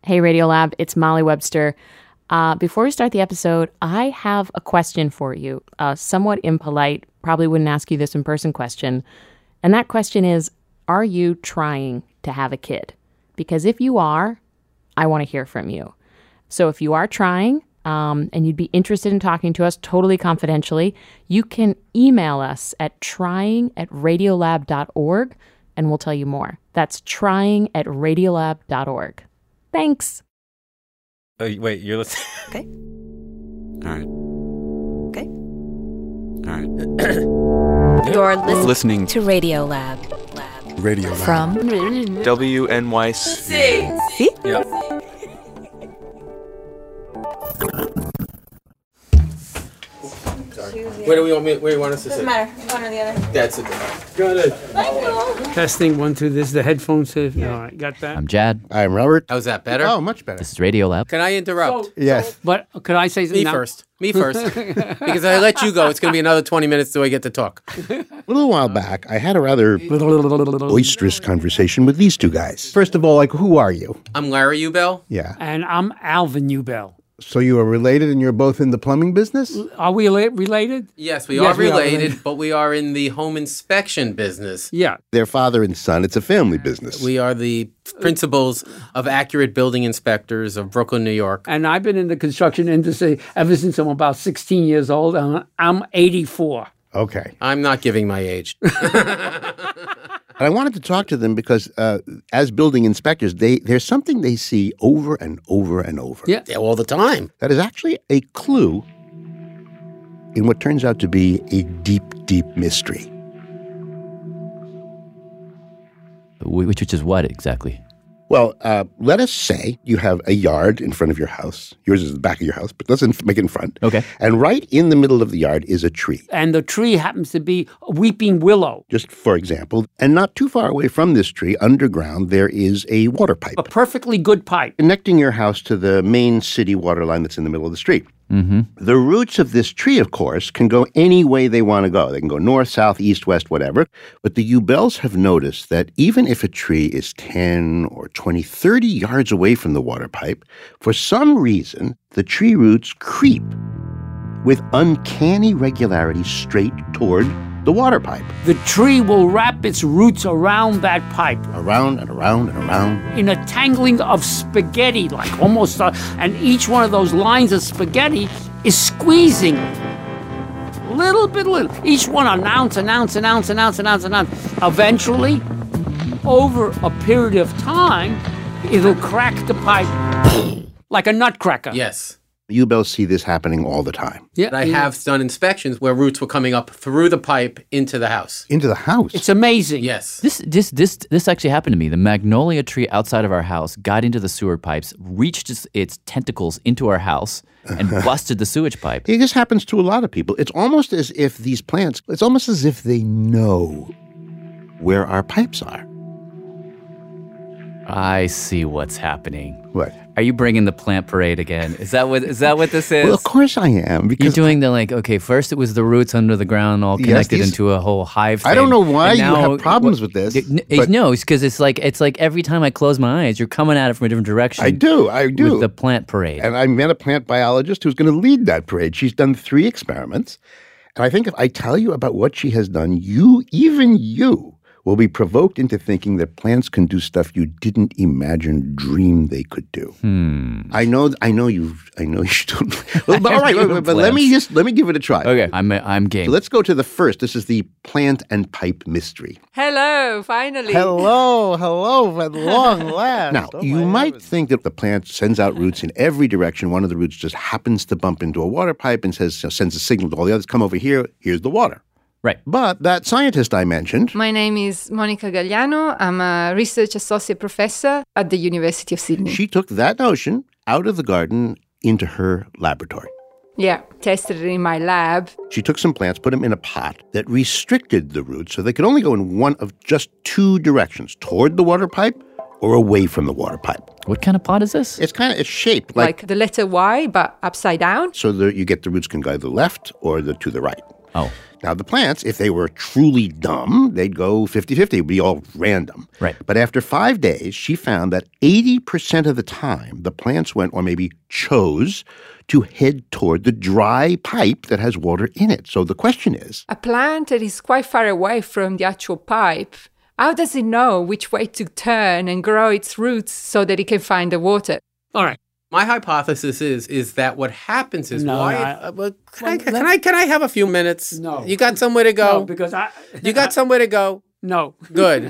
Hey, Radiolab, it's Molly Webster. Before we start the episode, I have a question for you. A somewhat impolite, probably wouldn't ask you this in person question. And that question is, are you trying to have a kid? Because if you are, I want to hear from you. So if you are trying, and you'd be interested in talking to us totally confidentially, you can email us at trying@radiolab.org, and we'll tell you more. That's trying@radiolab.org. Thanks. Oh, wait, you're listening? Okay. All right. Okay. All right. You're Listening to Radiolab. Radio Lab. From WNYC. See? Yeah. Where do you want us to sit? Doesn't matter. One or the other. That's it. Got it. Testing 1, 2. This is the headphones. All right, got that. I'm Jad. I'm Robert. How's that better? Oh, much better. This is Radiolab. Can I interrupt? Yes. But could I say something? Me first. Because I let you go. It's going to be another 20 minutes till I get to talk. A little while back, I had a rather boisterous conversation with these two guys. First of all, who are you? I'm Larry Ubel. Yeah. And I'm Alvin Ubel. So you are related and you're both in the plumbing business? Are we related? Yes, we Yes, are we are related, related. but we are in the home inspection business. Yeah. They're father and son. It's a family business. We are the principals of Accurate Building Inspectors of Brooklyn, New York. And I've been in the construction industry ever since I'm about 16 years old. And I'm 84. Okay. I'm not giving my age. And I wanted to talk to them because as building inspectors, there's something they see over and over and over. Yeah. Yeah, all the time. That is actually a clue in what turns out to be a deep, deep mystery. Which is what exactly? Well, let us say you have a yard in front of your house. Yours is the back of your house, but let's make it in front. Okay. And right in the middle of the yard is a tree, And the tree happens to be a weeping willow. just for example. And not too far away from this tree, underground, there is a water pipe A perfectly good pipe. connecting your house to the main city water line that's in the middle of the street. Mm-hmm. The roots of this tree, of course, can go any way they want to go. They can go north, south, east, west, whatever. But the Ubels have noticed that even if a tree is 10 or 20, 30 yards away from the water pipe, for some reason, the tree roots creep with uncanny regularity straight toward the water pipe. The tree will wrap its roots around that pipe Around and around and around. in a tangling of spaghetti, like almost, and each one of those lines of spaghetti is squeezing little. Each one an ounce. Eventually, over a period of time, it'll crack the pipe like a nutcracker. Yes. Ubels see this happening all the time. Yeah, I have done inspections where roots were coming up through the pipe into the house. Into the house. It's amazing. Yes. This actually happened to me. The magnolia tree outside of our house got into the sewer pipes, reached its tentacles into our house, and busted the sewage pipe. It just happens to a lot of people. It's almost as if these plants, it's almost as if they know where our pipes are. I see what's happening. What? Are you bringing the plant parade again? Is that what this is? Well, of course I am. Because You're doing the okay, first it was the roots under the ground all Yes, connected these- into a whole hive thing. I don't know why And you now- have problems with this. but No, it's because it's like every time I close my eyes, you're coming at it from a different direction. I do. With the plant parade. And I met a plant biologist who's going to lead that parade. She's done 3 experiments. And I think if I tell you about what she has done, even you, will be provoked into thinking that plants can do stuff you didn't dream they could do. I know you don't. Well, but all right, but let me give it a try. Okay, I'm game. So let's go to the first. This is the plant and pipe mystery. Hello, finally. Hello, at long last. Now, you might think that the plant sends out roots in every direction. One of the roots just happens to bump into a water pipe and sends a signal to all the others, come over here, here's the water. Right. But that scientist I mentioned, My name is Monica Gagliano. I'm a research associate professor at the University of Sydney. she took that notion out of the garden into her laboratory. Yeah, tested it in my lab. She took some plants, put them in a pot that restricted the roots so they could only go in one of just 2 directions, toward the water pipe or away from the water pipe. What kind of pot is this? It's shaped Like the letter Y, but upside down. so that you get the roots can go either left or to the right. Oh. Now, the plants, if they were truly dumb, they'd go 50-50. It'd be all random. Right. But after 5 days, she found that 80% of the time, the plants went, or maybe chose, to head toward the dry pipe that has water in it. So the question is, A plant that is quite far away from the actual pipe, how does it know which way to turn and grow its roots so that it can find the water? All right. My hypothesis is that what happens is No, can I have a few minutes? No. You got somewhere to go? No, because You got somewhere to go? No. Good.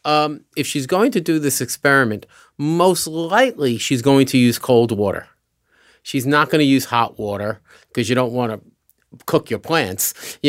If she's going to do this experiment, most likely she's going to use cold water. She's not going to use hot water because you don't want to cook your plants,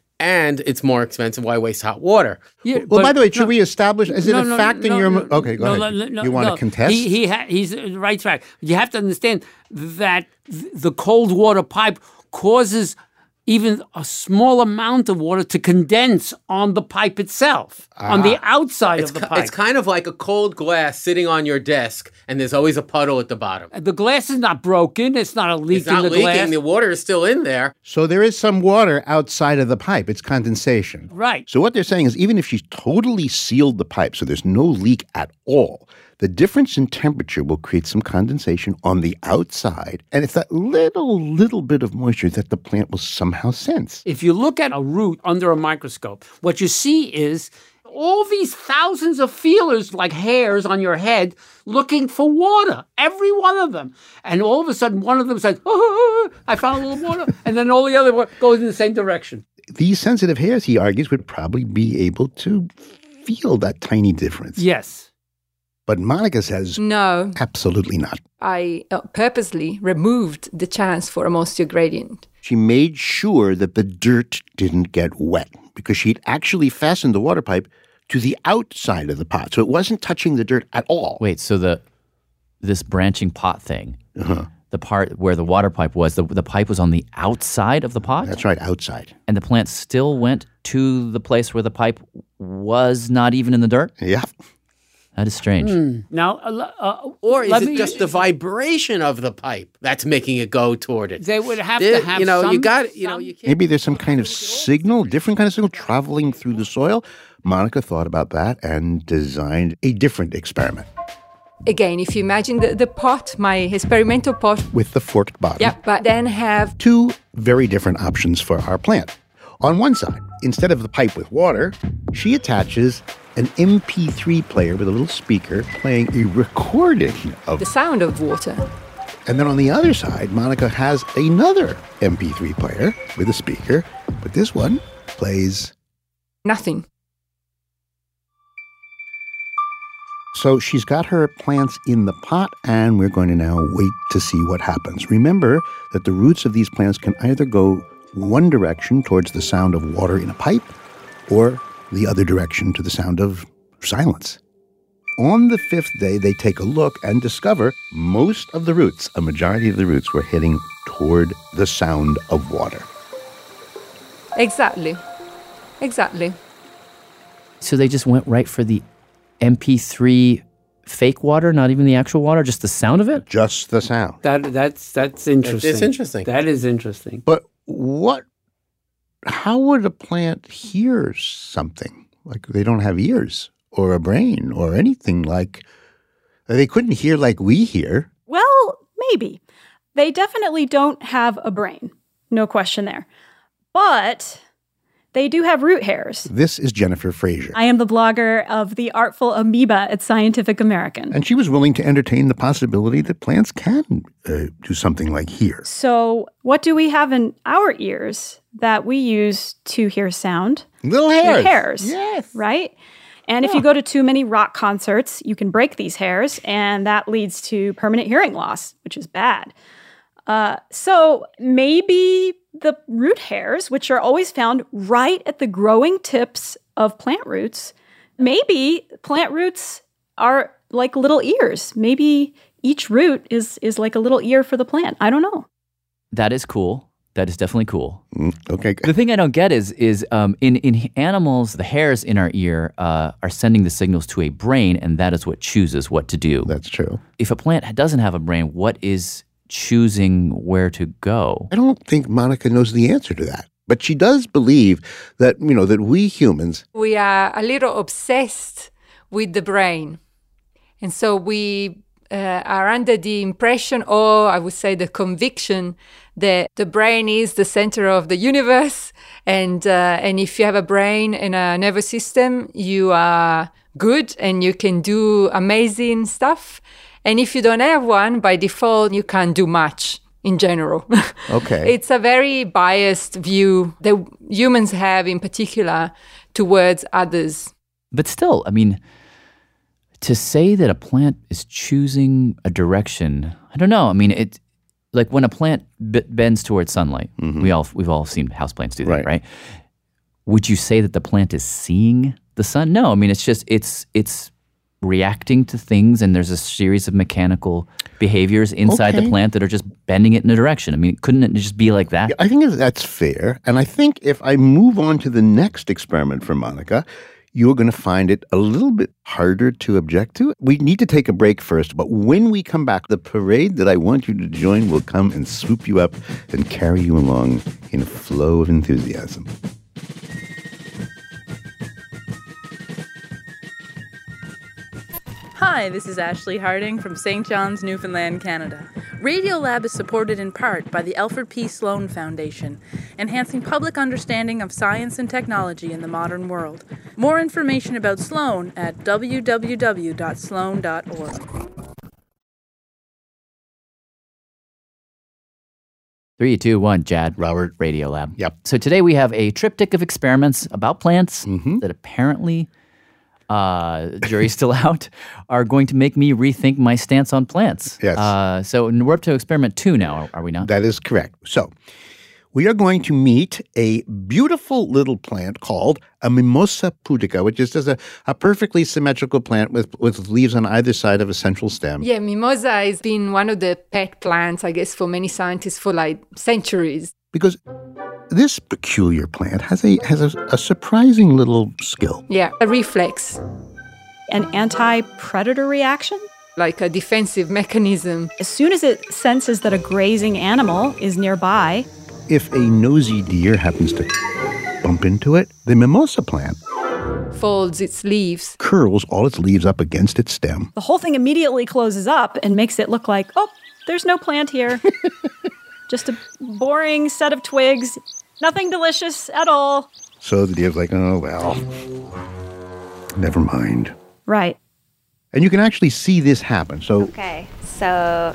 and it's more expensive. Why waste hot water? Yeah, well, but- by the way, should we establish, is it No, a no, fact in no, your... no, Okay, go no, ahead. no, You want to no. contest? He's the right track. You have to understand that the cold water pipe causes even a small amount of water to condense on the pipe itself, on the outside of the pipe. It's kind of like a cold glass sitting on your desk, and there's always a puddle at the bottom. The glass is not broken. It's not a leak It's not in the leaking. glass. The water is still in there. So there is some water outside of the pipe. It's condensation. Right. So what they're saying is even if she's totally sealed the pipe, so there's no leak at all, the difference in temperature will create some condensation on the outside, and it's that little bit of moisture that the plant will somehow sense. If you look at a root under a microscope, what you see is all these thousands of feelers like hairs on your head looking for water, every one of them. And all of a sudden, one of them says, oh, I found a little water. And then all the other one goes in the same direction. These sensitive hairs, he argues, would probably be able to feel that tiny difference. Yes. But Monica says, No, absolutely not. I purposely removed the chance for a moisture gradient. She made sure that the dirt didn't get wet because she'd actually fastened the water pipe to the outside of the pot. So it wasn't touching the dirt at all. Wait, so this branching pot thing, the part where the water pipe was, the pipe was on the outside of the pot? That's right, outside. And the plant still went to the place where the pipe was not even in the dirt? Yeah. That is strange. Now, Or is let it me- just the vibration of the pipe that's making it go toward it? They would have to have some... you can't. Maybe there's some kind of signal, different kind of signal traveling through the soil. Monica thought about that and designed a different experiment Again, if you imagine the pot, my experimental pot, with the forked bottom. yeah, but then have Two very different options for our plant. On one side, instead of the pipe with water, she attaches an MP3 player with a little speaker playing a recording of... the sound of water. And then on the other side, Monica has another MP3 player with a speaker, but this one plays... Nothing. So she's got her plants in the pot, and we're going to now wait to see what happens. Remember that the roots of these plants can either go one direction towards the sound of water in a pipe, or the other direction to the sound of silence. On the 5th day, they take a look and discover most of the roots, a majority of the roots, were heading toward the sound of water. Exactly. Exactly. So they just went right for the MP3 fake water, not even the actual water, just the sound of it? Just the sound. That's interesting. It's interesting. That is interesting. But how would a plant hear something? Like they don't have ears or a brain or anything like, they couldn't hear like we hear. Well, maybe. They definitely don't have a brain. No question there. But they do have root hairs. This is Jennifer Frazier. I am the blogger of The Artful Amoeba at Scientific American. And she was willing to entertain the possibility that plants can do something like hear. So what do we have in our ears that we use to hear sound? Little hairs. Hairs. Yes. Right? And if you go to too many rock concerts, you can break these hairs, and that leads to permanent hearing loss, which is bad. So maybe the root hairs, which are always found right at the growing tips of plant roots, maybe plant roots are like little ears. Maybe each root is like a little ear for the plant. I don't know. That is cool. That is definitely cool. Okay. The thing I don't get is in animals, the hairs in our ear are sending the signals to a brain, and that is what chooses what to do. That's true. If a plant doesn't have a brain, what is choosing where to go? I don't think Monica knows the answer to that. But she does believe that, that we humans, We are a little obsessed with the brain. And so we are under the impression, or I would say the conviction, that the brain is the center of the universe. And if you have a brain and a nervous system, you are good and you can do amazing stuff. And if you don't have one, by default, you can't do much in general. Okay. It's a very biased view that humans have in particular towards others. But still, I mean, to say that a plant is choosing a direction, I don't know. I mean, it like when a plant bends towards sunlight, we've all seen houseplants do that, right? Would you say that the plant is seeing the sun? No, I mean, it's just it's reacting to things, and there's a series of mechanical behaviors inside the plant that are just bending it in a direction. I mean, couldn't it just be like that? I think that's fair. And I think if I move on to the next experiment for Monica, you're going to find it a little bit harder to object to. We need to take a break first, but when we come back, the parade that I want you to join will come and swoop you up and carry you along in a flow of enthusiasm. Hi, this is Ashley Harding from St. John's, Newfoundland, Canada. Radiolab is supported in part by the Alfred P. Sloan Foundation, enhancing public understanding of science and technology in the modern world. More information about Sloan at www.sloan.org. 3, 2, 1, Jad. Robert. Radiolab. Yep. So today we have a triptych of experiments about plants that apparently, jury's still out, are going to make me rethink my stance on plants. Yes. So we're up to experiment 2 now, are we not? That is correct. So we are going to meet a beautiful little plant called a Mimosa pudica, which is just a perfectly symmetrical plant with leaves on either side of a central stem. Yeah, mimosa has been one of the pet plants, I guess, for many scientists for like centuries. Because this peculiar plant has a surprising little skill. Yeah, a reflex, An anti-predator reaction? like a defensive mechanism. As soon as it senses that a grazing animal is nearby, If a nosy deer happens to bump into it, the mimosa plant Folds its leaves. curls all its leaves up against its stem. the whole thing immediately closes up and makes it look like, oh, there's no plant here. Just a boring set of twigs. Nothing delicious at all. So the deer's like, oh, well, never mind. Right. And you can actually see this happen. So Okay, so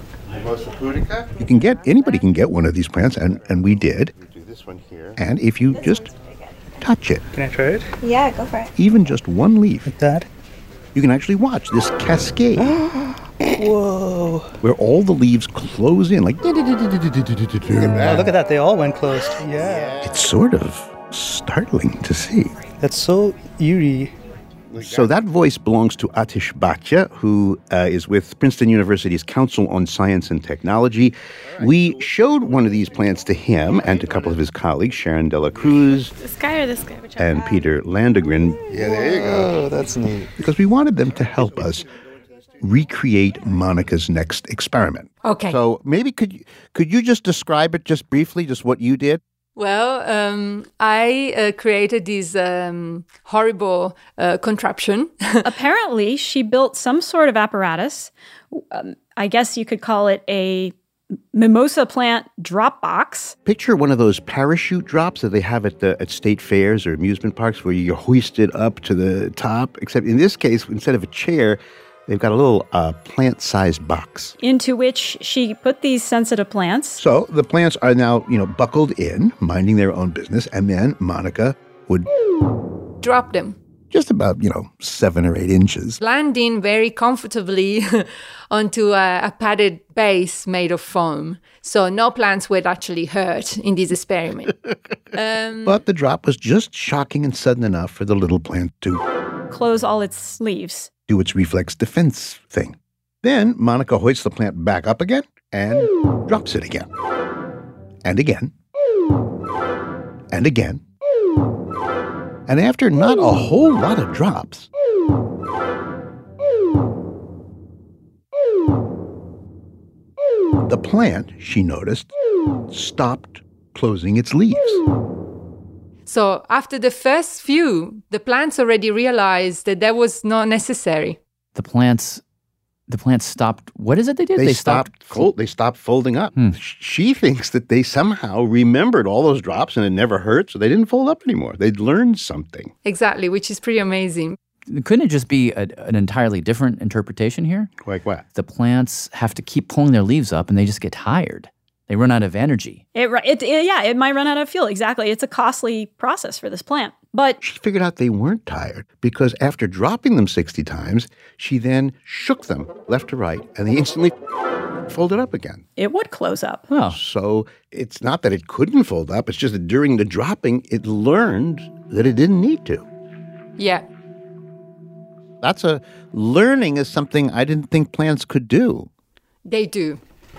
anybody can get one of these plants, and we did. Do this one here. And if you just touch it, Can I try it? yeah, go for it. even just one leaf, Like that? you can actually watch this cascade Whoa. where all the leaves close in like Oh, look at that. They all went closed. Yeah. it's sort of startling to see. That's so eerie. So that voice belongs to Atish Bhatia, who is with Princeton University's Council on Science and Technology. We showed one of these plants to him and to a couple of his colleagues, Sharon Dela Cruz This guy or this guy? and Peter Landegren. Yeah, there you go. Oh, that's neat. Because we wanted them to help us recreate Monica's next experiment. Okay. So maybe could you just describe it just briefly, just what you did? Well, I created this horrible contraption. Apparently, she built some sort of apparatus. I guess you could call it a mimosa plant drop box. Picture one of those parachute drops that they have at state fairs or amusement parks where you're hoisted up to the top, except in this case, instead of a chair, they've got a little plant-sized box. Into which she put these sensitive plants. So the plants are now, buckled in, minding their own business, and then Monica would Drop them. just about, 7 or 8 inches. Land in very comfortably onto a padded base made of foam. So no plants were actually hurt in this experiment. But the drop was just shocking and sudden enough for the little plant to Close all its leaves. do its reflex defense thing. Then Monica hoists the plant back up again and drops it again. And again. And again. And after not a whole lot of drops, the plant, she noticed, stopped closing its leaves. So after the first few, the plants already realized that was not necessary. The plants stopped. What is it they did? They stopped folding up. She thinks that they somehow remembered all those drops and it never hurt, so they didn't fold up anymore. They'd learned something. Exactly, which is pretty amazing. Couldn't it just be an entirely different interpretation here? Like what? The plants have to keep pulling their leaves up and they just get tired. They run out of energy. It might run out of fuel. Exactly. It's a costly process for this plant. But she figured out they weren't tired because after dropping them 60 times, she then shook them left to right and they instantly folded up again. It would close up. Oh. So it's not that it couldn't fold up. It's just that during the dropping, it learned that it didn't need to. Yeah. Learning is something I didn't think plants could do. They do.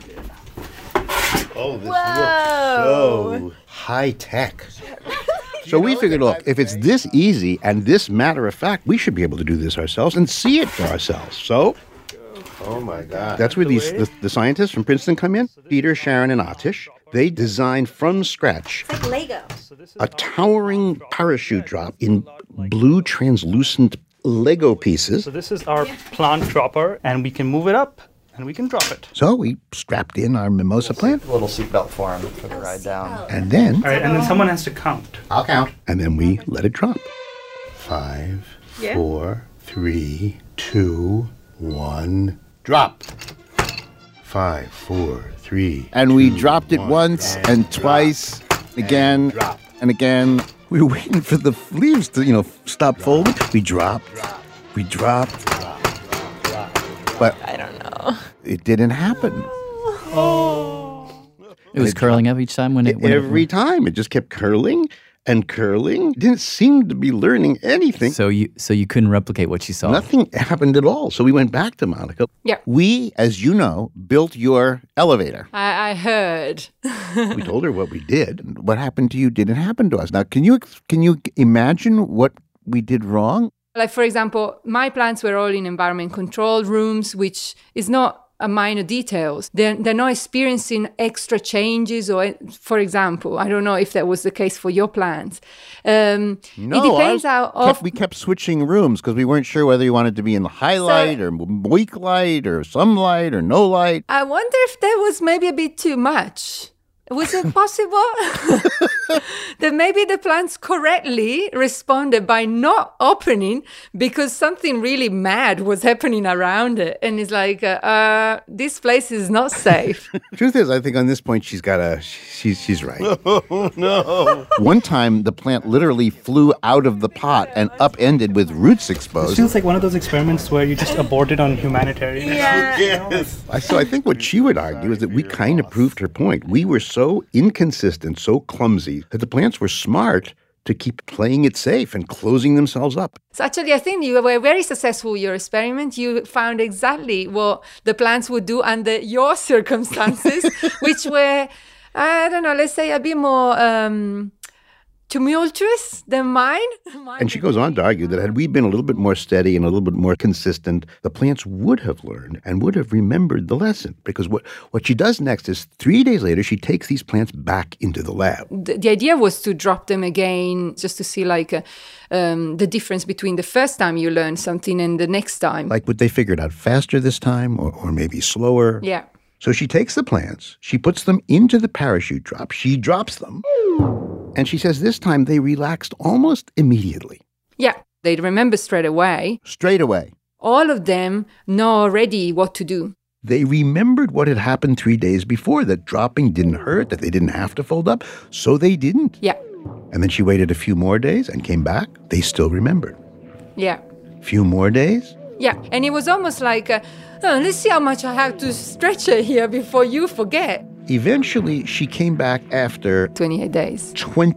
Oh, this looks so high tech. So we figured, look, if it's this easy and this matter of fact, we should be able to do this ourselves and see it for ourselves. So, oh my God. That's where the scientists from Princeton come in. Peter, Sharon, and Atish. They designed from scratch It's like Lego. a towering parachute drop in blue translucent Lego pieces. So this is our plant dropper, and we can move it up. And we can drop it. So we strapped in our mimosa plant. A little seatbelt for him for the ride down. And then... All right, and then someone has to count. I'll count. And then we let it drop. 5, 4, 3, 2, 1, drop. 5, 4, 3. And we dropped it once and twice, again and again. We were waiting for the leaves to, stop folding. We dropped. But I don't know. It didn't happen. It was curling up each time when it every time. It just kept curling and curling. Didn't seem to be learning anything. So you couldn't replicate what you saw. Nothing happened at all. So we went back to Monica. Yeah. We, as you know, built your elevator. I heard. We told her what we did. What happened to you didn't happen to us. Now, can you imagine what we did wrong? Like, for example, my plants were all in environment control rooms, which is not a minor details. They're not experiencing extra changes or, for example, I don't know if that was the case for your plants. No, it depends how often. We kept switching rooms because we weren't sure whether you wanted to be in the highlight or weak light or some light or no light. I wonder if that was maybe a bit too much. Was it possible that maybe the plants correctly responded by not opening because something really mad was happening around it? And it's like, this place is not safe. Truth is, I think on this point, she's right. Oh, no. One time, the plant literally flew out of the pot and upended with roots exposed. It feels like one of those experiments where you just aborted on humanitarian. Yeah. Yes. So I think what she would argue is that we kind of proved her point. We were so inconsistent, so clumsy, that the plants were smart to keep playing it safe and closing themselves up. So actually, I think you were very successful with your experiment. You found exactly what the plants would do under your circumstances, which were, I don't know, let's say a bit more tumultuous than mine. And she goes on to argue that had we been a little bit more steady and a little bit more consistent, the plants would have learned and would have remembered the lesson. Because what she does next is 3 days later, she takes these plants back into the lab. The idea was to drop them again just to see the difference between the first time you learn something and the next time. Like, would they figure it out faster this time or maybe slower? Yeah. So she takes the plants, she puts them into the parachute drop, she drops them, and she says this time they relaxed almost immediately. Yeah, they remember straight away. Straight away. All of them know already what to do. They remembered what had happened 3 days before, that dropping didn't hurt, that they didn't have to fold up, so they didn't. Yeah. And then she waited a few more days and came back. They still remembered. Yeah. Few more days. Yeah, and it was almost like, let's see how much I have to stretch it here before you forget. Eventually, she came back after 28 days.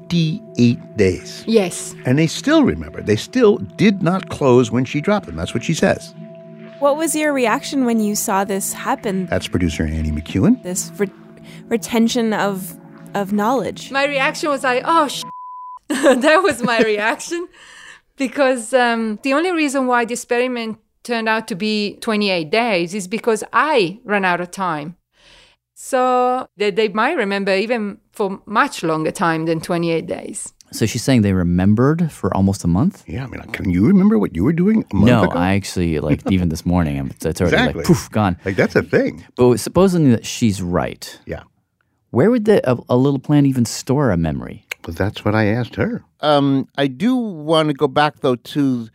28 days. Yes. And they still remembered. They still did not close when she dropped them. That's what she says. What was your reaction when you saw this happen? That's producer Annie McEwen. This retention of knowledge. My reaction was like, oh, that was my reaction. Because the only reason why the experiment turned out to be 28 days is because I ran out of time. So they might remember even for much longer time than 28 days. So she's saying they remembered for almost a month? Yeah, I mean, can you remember what you were doing a month ago? No, I actually, like, even this morning, it's already Exactly. like, poof, gone. Like, that's a thing. But supposing that she's right. Yeah. Where would a little plant even store a memory? Well, that's what I asked her. I do want to go back, though, to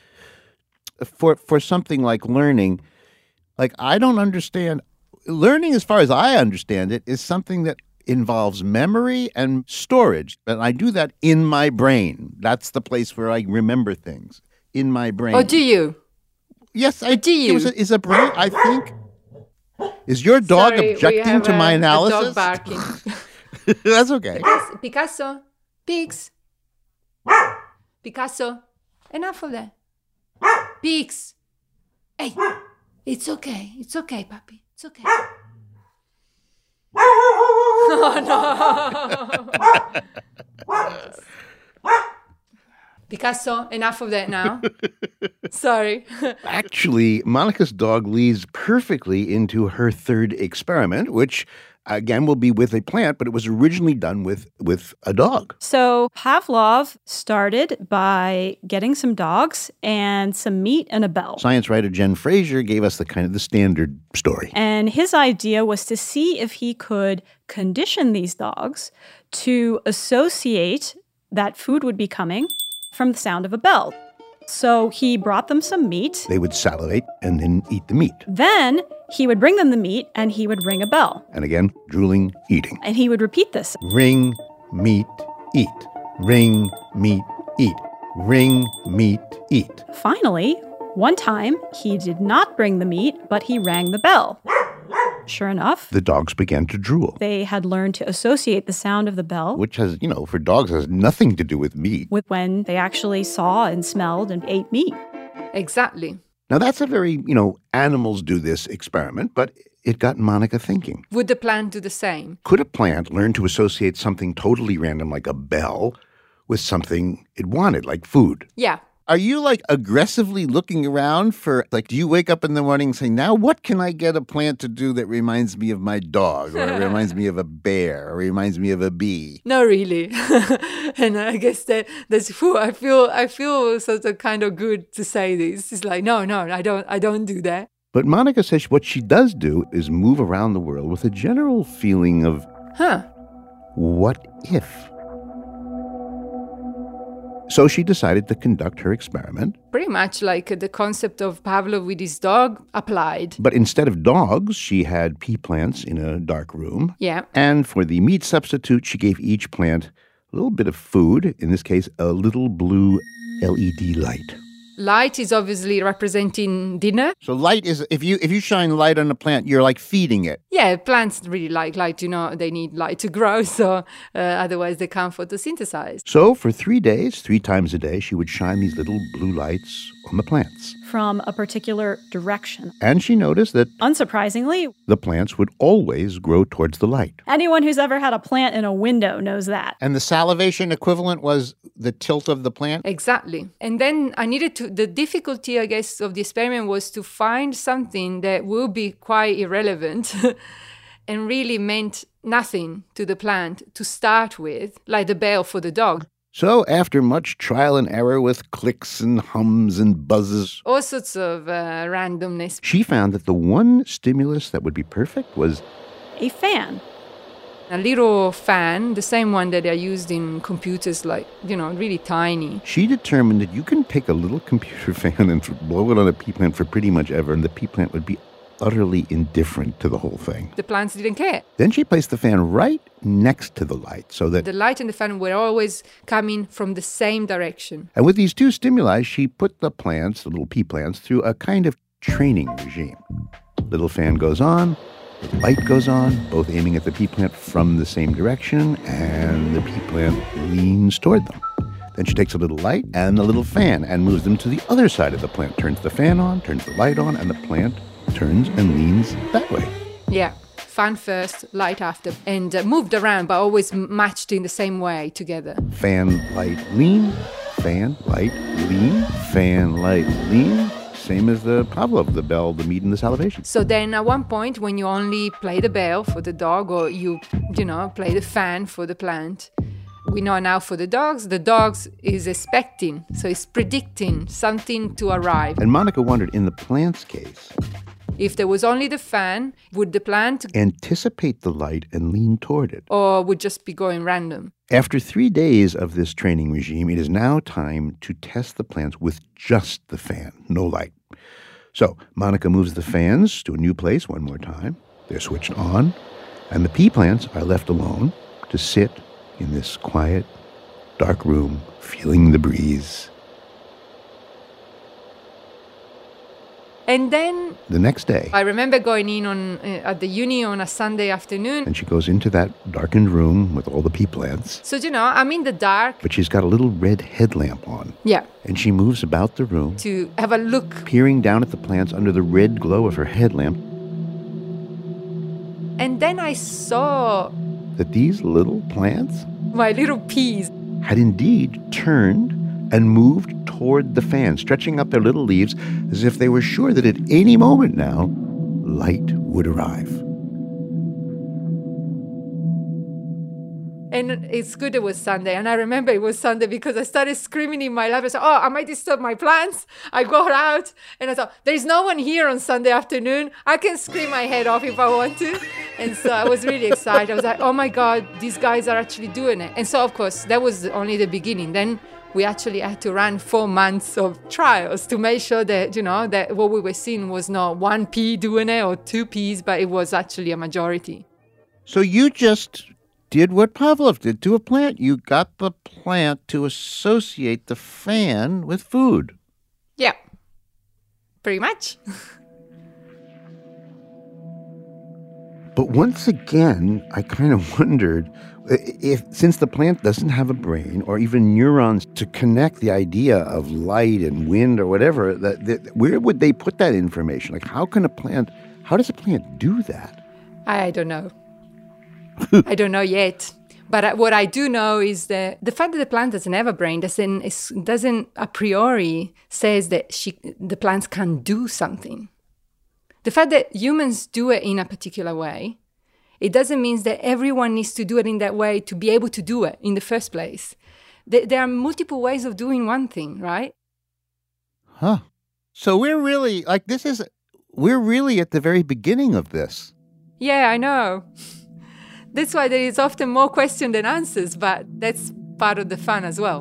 for something like learning. Like, I don't understand. Learning, as far as I understand it, is something that involves memory and storage. And I do that in my brain. That's the place where I remember things, in my brain. Oh, do you? Yes, I do. You? Is a brain, I think. Is your dog Sorry, objecting to my analysis? A dog barking. That's okay. Picasso, pigs. Picasso, enough of that. Pigs. Hey, it's okay. It's okay, puppy. It's okay. Oh, no. Picasso, enough of that now. Sorry. Actually, Monica's dog leads perfectly into her third experiment, which, again, will be with a plant, but it was originally done with a dog. So Pavlov started by getting some dogs and some meat and a bell. Science writer Jen Fraser gave us the standard story. And his idea was to see if he could condition these dogs to associate that food would be coming from the sound of a bell. So he brought them some meat. They would salivate and then eat the meat. Then he would bring them the meat and he would ring a bell. And again, drooling, eating. And he would repeat this. Ring, meat, eat. Ring, meat, eat. Ring, meat, eat. Finally, one time he did not bring the meat, but he rang the bell. Sure enough, The dogs began to drool, they had learned to associate the sound of the bell which has, for dogs, has nothing to do with meat. with when they actually saw and smelled and ate meat. Exactly. Now, that's a very, animals do this experiment, but it got Monica thinking. Would the plant do the same? Could a plant learn to associate something totally random like a bell with something it wanted, like food? Yeah. Are you aggressively looking around for, do you wake up in the morning and say, now what can I get a plant to do that reminds me of my dog, or reminds me of a bear, or reminds me of a bee? No, really. And I guess that's who I feel sort of kind of good to say this. It's like, no, I don't do that. But Monica says what she does do is move around the world with a general feeling of, what if? So she decided to conduct her experiment. Pretty much like the concept of Pavlov with his dog applied. But instead of dogs, she had pea plants in a dark room. Yeah. And for the meat substitute, she gave each plant a little bit of food, in this case, a little blue LED light. Light is obviously representing dinner. So light is, if you shine light on a plant, you're feeding it. Yeah, plants really like light, they need light to grow, so otherwise they can't photosynthesize. So for 3 days, 3 times a day, she would shine these little blue lights on the plants. From a particular direction. And she noticed that, unsurprisingly, the plants would always grow towards the light. Anyone who's ever had a plant in a window knows that. And the salivation equivalent was the tilt of the plant? Exactly. And then the difficulty, I guess, of the experiment was to find something that would be quite irrelevant and really meant nothing to the plant to start with, like the bell for the dog. So after much trial and error with clicks and hums and buzzes, all sorts of randomness, she found that the one stimulus that would be perfect was a fan. A little fan, the same one that are used in computers, really tiny. She determined that you can take a little computer fan and blow it on a pea plant for pretty much ever, and the pea plant would be utterly indifferent to the whole thing. The plants didn't care. Then she placed the fan right next to the light so that the light and the fan were always coming from the same direction. And with these two stimuli, she put the plants, the little pea plants, through a kind of training regime. Little fan goes on, the light goes on, both aiming at the pea plant from the same direction, and the pea plant leans toward them. Then she takes a little light and a little fan and moves them to the other side of the plant, turns the fan on, turns the light on, and the plant turns and leans that way. Yeah, fan first, light after, and moved around, but always matched in the same way together. Fan, light, lean, fan, light, lean, fan, light, lean. Same as the Pavlov, the bell, the meat, and the salivation. So then at one point, when you only play the bell for the dog, or you play the fan for the plant, We know now for the dogs is expecting, so it's predicting something to arrive. And Monica wondered, in the plant's case, if there was only the fan, would the plant anticipate the light and lean toward it? Or would just be going random? After 3 days of this training regime, it is now time to test the plants with just the fan, no light. So Monica moves the fans to a new place one more time. They're switched on, and the pea plants are left alone to sit in this quiet, dark room, feeling the breeze. And then the next day, I remember going in at the uni on a Sunday afternoon. And she goes into that darkened room with all the pea plants. So, I'm in the dark. But she's got a little red headlamp on. Yeah. And she moves about the room to have a look, peering down at the plants under the red glow of her headlamp. And then I saw that these little plants, my little peas, had indeed turned and moved toward the fan, stretching up their little leaves as if they were sure that at any moment now, light would arrive. And it's good it was Sunday. And I remember it was Sunday because I started screaming in my lab. I said, I might disturb my plants. I got out and I thought, there's no one here on Sunday afternoon. I can scream my head off if I want to. And so I was really excited. I was like, oh my God, these guys are actually doing it. And so, of course, that was only the beginning. Then we actually had to run 4 months of trials to make sure that, that what we were seeing was not one pea doing it or 2 peas, but it was actually a majority. So you just did what Pavlov did to a plant. You got the plant to associate the fan with food. Yeah, pretty much. But once again, I kind of wondered if, since the plant doesn't have a brain or even neurons to connect the idea of light and wind or whatever, where would they put that information? Like, how does a plant do that? I don't know. I don't know yet. But what I do know is that the fact that the plant doesn't have a brain doesn't a priori says that the plants can do something. The fact that humans do it in a particular way, it doesn't mean that everyone needs to do it in that way to be able to do it in the first place. There are multiple ways of doing one thing, right? Huh. So we're really at the very beginning of this. Yeah, I know. That's why there is often more questions than answers, but that's part of the fun as well.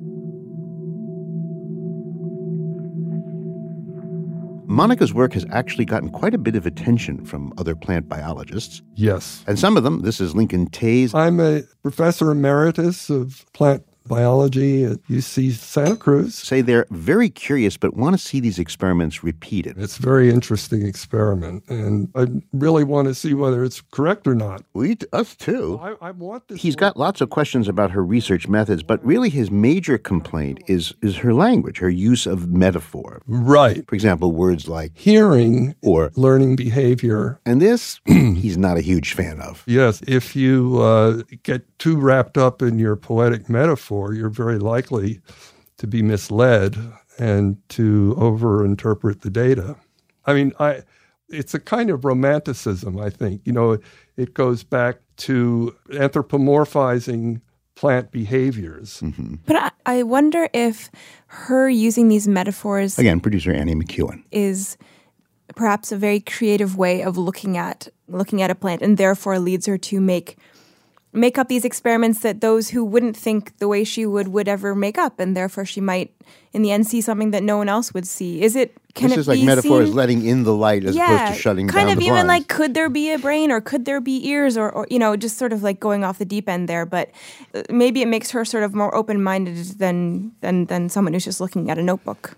Monica's work has actually gotten quite a bit of attention from other plant biologists. Yes. And some of them, this is Lincoln Tays. I'm a professor emeritus of plant biology at UC Santa Cruz. Say they're very curious but want to see these experiments repeated. It's a very interesting experiment, and I really want to see whether it's correct or not. Us too. I want this. He's got lots of questions about her research methods, but really his major complaint is her language, her use of metaphor. Right. For example, words like hearing or learning behavior. And this, he's not a huge fan of. Yes, if you get too wrapped up in your poetic metaphor, you're very likely to be misled and to overinterpret the data. I mean, it's a kind of romanticism, I think. It goes back to anthropomorphizing plant behaviors. Mm-hmm. But I wonder if her using these metaphors... Again, producer Annie McEwen. ...is perhaps a very creative way of looking at a plant, and therefore leads her to make up these experiments that those who wouldn't think the way she would ever make up, and therefore she might, in the end, see something that no one else would see. This is like metaphor is letting in the light as opposed to shutting down the blinds. Kind of even like, could there be a brain or could there be ears or just sort of like going off the deep end there. But maybe it makes her sort of more open-minded than someone who's just looking at a notebook.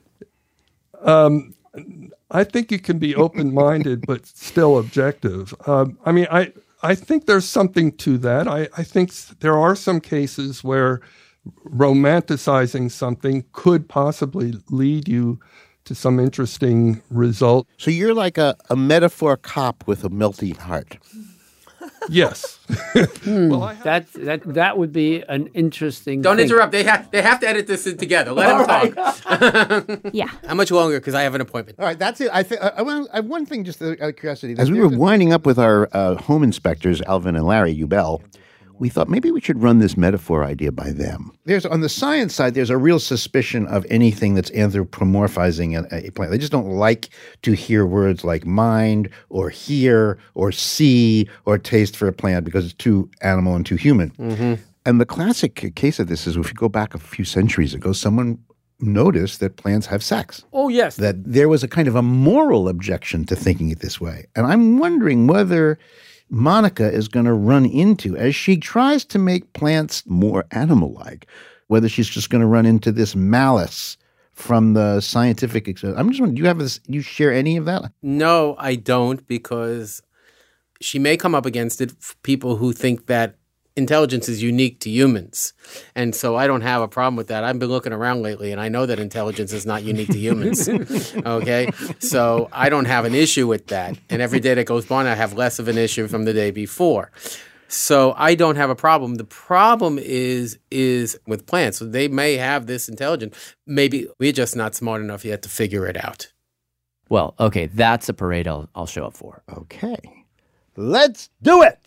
I think you can be open-minded but still objective. I think there's something to that. I think there are some cases where romanticizing something could possibly lead you to some interesting result. So you're like a metaphor cop with a melting heart. Yes. Well, that would be an interesting Don't thing. interrupt. They have to edit this in together. Let them talk. Yeah. How much longer? Because I have an appointment. All right, that's it. I have one thing just out of curiosity. As we were winding up with our home inspectors, Alvin and Larry Ubel, we thought maybe we should run this metaphor idea by them. There's on the science side, there's a real suspicion of anything that's anthropomorphizing a plant. They just don't like to hear words like mind or hear or see or taste for a plant because it's too animal and too human. Mm-hmm. And the classic case of this is if you go back a few centuries ago, someone noticed that plants have sex. Oh, yes. That there was a kind of a moral objection to thinking it this way. And I'm wondering whether Monica is going to run into, as she tries to make plants more animal-like, whether she's just going to run into this malice from the scientific. I'm just wondering, do you share any of that? No, I don't, because she may come up against it for people who think that intelligence is unique to humans. And so I don't have a problem with that. I've been looking around lately, and I know that intelligence is not unique to humans. Okay? So I don't have an issue with that. And every day that goes by, I have less of an issue from the day before. So I don't have a problem. The problem is with plants. So they may have this intelligence. Maybe we're just not smart enough yet to figure it out. Well, okay, that's a parade I'll show up for. Okay. Let's do it!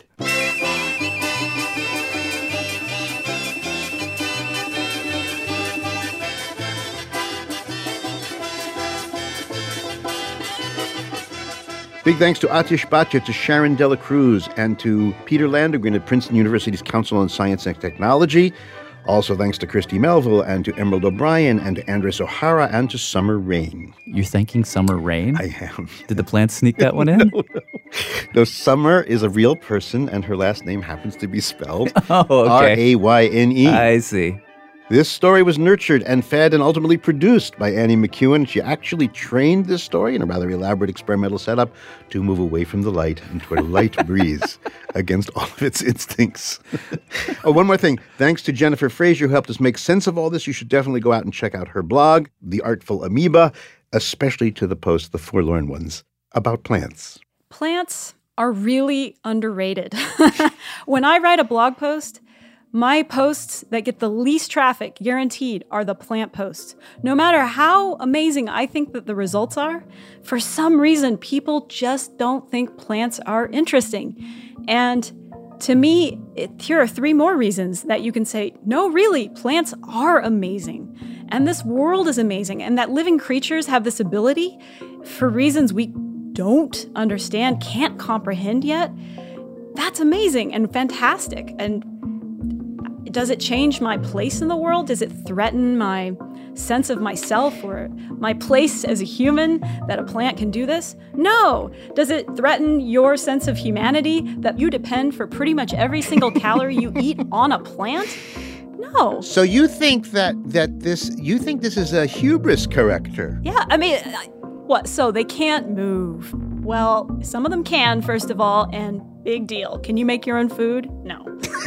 Big thanks to Atish Bhatia, to Sharon Dela Cruz, and to Peter Landegren at Princeton University's Council on Science and Technology. Also thanks to Christy Melville and to Emerald O'Brien and to Andres O'Hara and to Summer Rain. You're thanking Summer Rain? I am. Did the plants sneak that one in? No, Summer is a real person and her last name happens to be spelled okay. Rayne. I see. This story was nurtured and fed and ultimately produced by Annie McEwen. She actually trained this story in a rather elaborate experimental setup to move away from the light and toward a light breeze against all of its instincts. Oh, one more thing. Thanks to Jennifer Frazier, who helped us make sense of all this. You should definitely go out and check out her blog, The Artful Amoeba, especially to the post, The Forlorn Ones, about plants. Plants are really underrated. When I write a blog post, my posts that get the least traffic, guaranteed, are the plant posts. No matter how amazing I think that the results are, for some reason, people just don't think plants are interesting. And to me, here are 3 more reasons that you can say, no, really, plants are amazing. And this world is amazing. And that living creatures have this ability, for reasons we don't understand, can't comprehend yet. That's amazing and fantastic. And does it change my place in the world? Does it threaten my sense of myself or my place as a human that a plant can do this? No. Does it threaten your sense of humanity that you depend for pretty much every single calorie you eat on a plant? No. So you think this is a hubris character? Yeah, I mean, what? So they can't move. Well, some of them can, first of all, and big deal. Can you make your own food? No.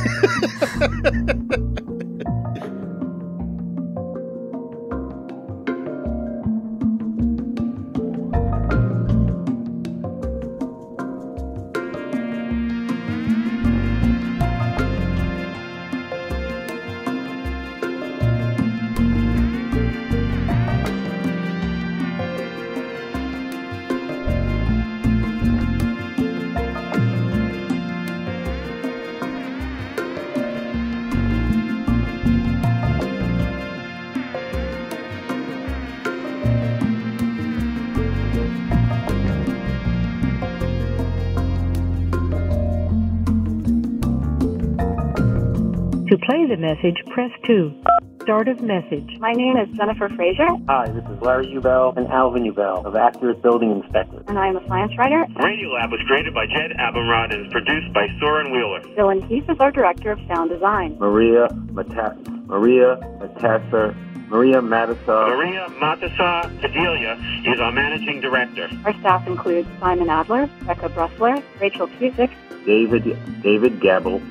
To play the message, press 2. Start of message. My name is Jennifer Frazier. Hi, this is Larry Ubell and Alvin Ubell of Accurate Building Inspectors. And I am a science writer. Radiolab was created by Jed Abumrad and is produced by Soren Wheeler. Dylan Keith is our director of sound design. Maria Matassa Adelia is our managing director. Our staff includes Simon Adler, Becca Bressler, Rachel Cusick, David Gabel,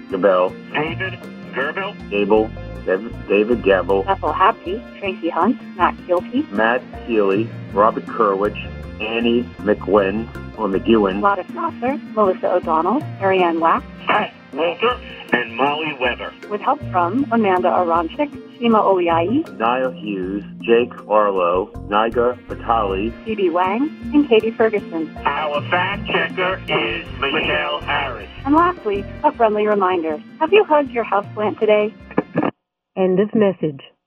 David Gabel, Ethel Habke, Tracy Hunt, Matt Keeley, Robert Kerwich, Annie McGuinn, Gladys Nasser, Melissa O'Donnell, Ariane Wax. Hi, Walter, and Molly Weber. With help from Amanda Aronchik, Shima Oliai, Niall Hughes, Jake Arlo, Niger Batali, Phoebe Wang, and Katie Ferguson. Our fact checker is Michelle Harris. And lastly, a friendly reminder. Have you hugged your houseplant today? End of message.